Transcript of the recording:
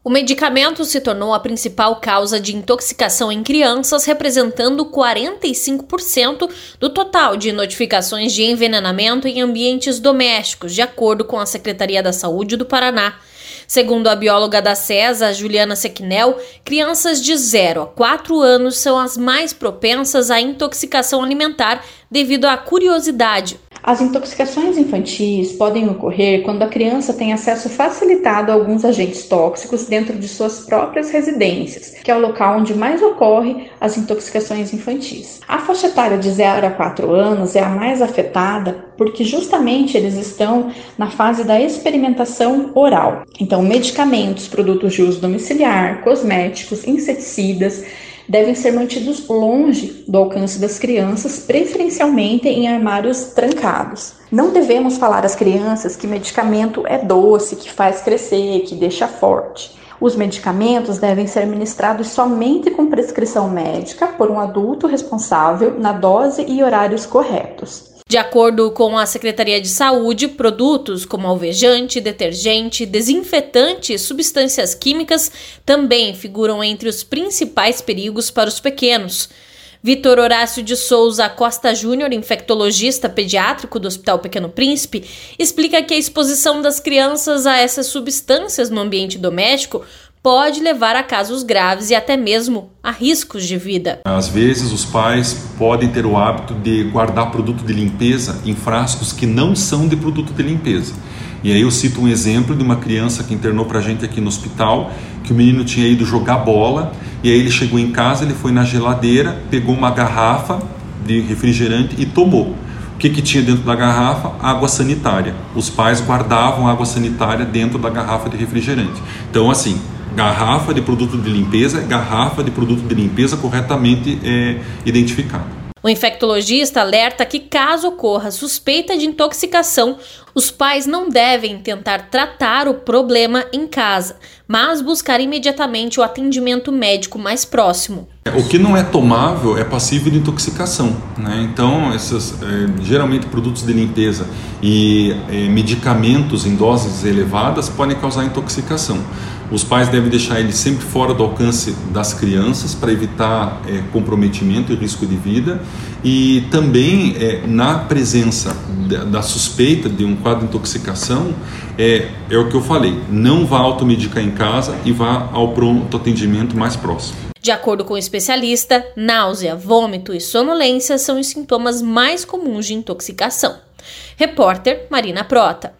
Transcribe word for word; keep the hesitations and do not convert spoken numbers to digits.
O medicamento se tornou a principal causa de intoxicação em crianças, representando quarenta e cinco por cento do total de notificações de envenenamento em ambientes domésticos, de acordo com a Secretaria da Saúde do Paraná. Segundo a bióloga da SESA, Juliana Sequinel, crianças de zero a quatro anos são as mais propensas à intoxicação alimentar devido à curiosidade. As intoxicações infantis podem ocorrer quando a criança tem acesso facilitado a alguns agentes tóxicos dentro de suas próprias residências, que é o local onde mais ocorre as intoxicações infantis. A faixa etária de zero a quatro anos é a mais afetada porque justamente eles estão na fase da experimentação oral. Então, medicamentos, produtos de uso domiciliar, cosméticos, inseticidas, devem ser mantidos longe do alcance das crianças, preferencialmente em armários trancados. Não devemos falar às crianças que medicamento é doce, que faz crescer, que deixa forte. Os medicamentos devem ser administrados somente com prescrição médica por um adulto responsável na dose e horários corretos. De acordo com a Secretaria de Saúde, produtos como alvejante, detergente, desinfetante e substâncias químicas também figuram entre os principais perigos para os pequenos. Vitor Horácio de Souza Costa Júnior, infectologista pediátrico do Hospital Pequeno Príncipe, explica que a exposição das crianças a essas substâncias no ambiente doméstico pode levar a casos graves e até mesmo a riscos de vida. Às vezes os pais podem ter o hábito de guardar produto de limpeza em frascos que não são de produto de limpeza. E aí eu cito um exemplo de uma criança que internou pra gente aqui no hospital, que o menino tinha ido jogar bola, e aí ele chegou em casa, ele foi na geladeira, pegou uma garrafa de refrigerante e tomou. O que, que tinha dentro da garrafa? Água sanitária. Os pais guardavam água sanitária dentro da garrafa de refrigerante. Então, assim, garrafa de produto de limpeza, garrafa de produto de limpeza corretamente é, identificada. O infectologista alerta que, caso ocorra suspeita de intoxicação, os pais não devem tentar tratar o problema em casa, mas buscar imediatamente o atendimento médico mais próximo. O que não é tomável é passível de intoxicação, né? Então, esses, é, geralmente produtos de limpeza e é, medicamentos em doses elevadas podem causar intoxicação. Os pais devem deixar ele sempre fora do alcance das crianças para evitar é, comprometimento e risco de vida, e também é, na presença da, da suspeita de um quadro de intoxicação, é, é o que eu falei, não vá automedicar em casa e vá ao pronto atendimento mais próximo. De acordo com o especialista, náusea, vômito e sonolência são os sintomas mais comuns de intoxicação. Repórter Marina Prota.